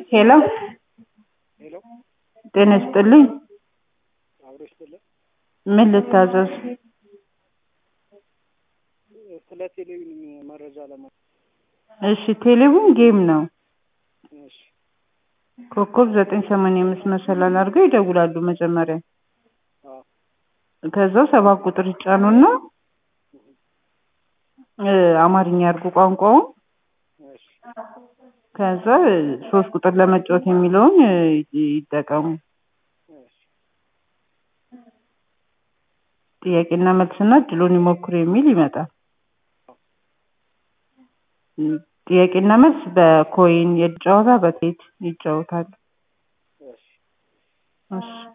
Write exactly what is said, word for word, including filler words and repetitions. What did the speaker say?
ሄሎ ሄሎ ጤና ይስጥልኝ። አብሮ ይስጥልኝ። ምን ልታዘዝ? ስለ ቴሌቪዥን መረጃ ለማ እሺ ቴሌቪዥን ጌም ነው። እሺ ኮከብ ዘጠኝ ሰማንያ አምስት መሰላል አድርገው ይደውላሉ መጀመሪያ። አዎ ከዛ ሰባት ቁጥር ይጫኑና አማርኛ ያርጉ ቋንቋውን። እሺ ከዛ ሶስት ቁጥር ለመጫወት የሚለውን ይጠቀሙ። እሺ ጥያቄና መልስና እድሉን ይሞክሩ የሚል ይመጣል። ጥያቄና መልስ በኮይን የጨዋታ በቴት ይጫወታሉ። እሺ እሺ